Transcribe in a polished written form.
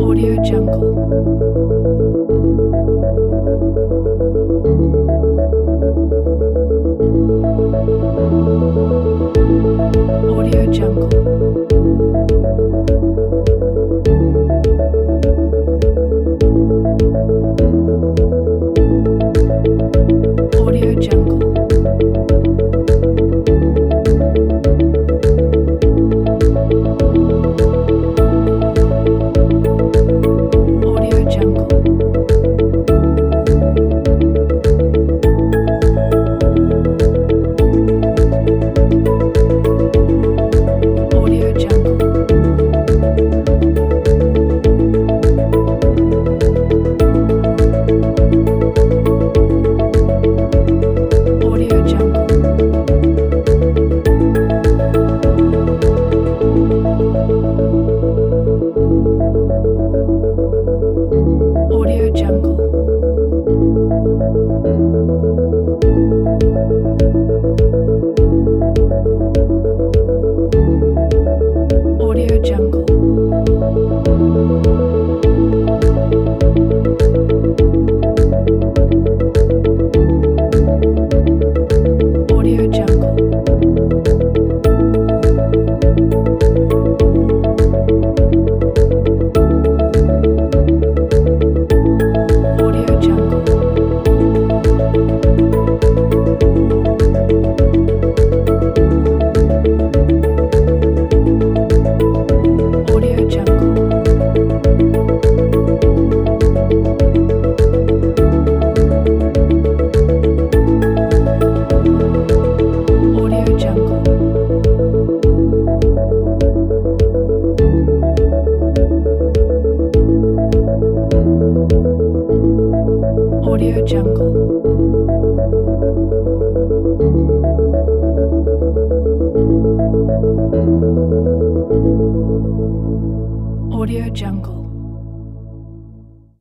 Audio Jungle. Audio Jungle. Audio Jungle. Audio Jungle. Audio Jungle. Audio Jungle. Audio Jungle. Audio Jungle. Audio Jungle. Audio Jungle. Audio Jungle. Audio Jungle. Audio Jungle.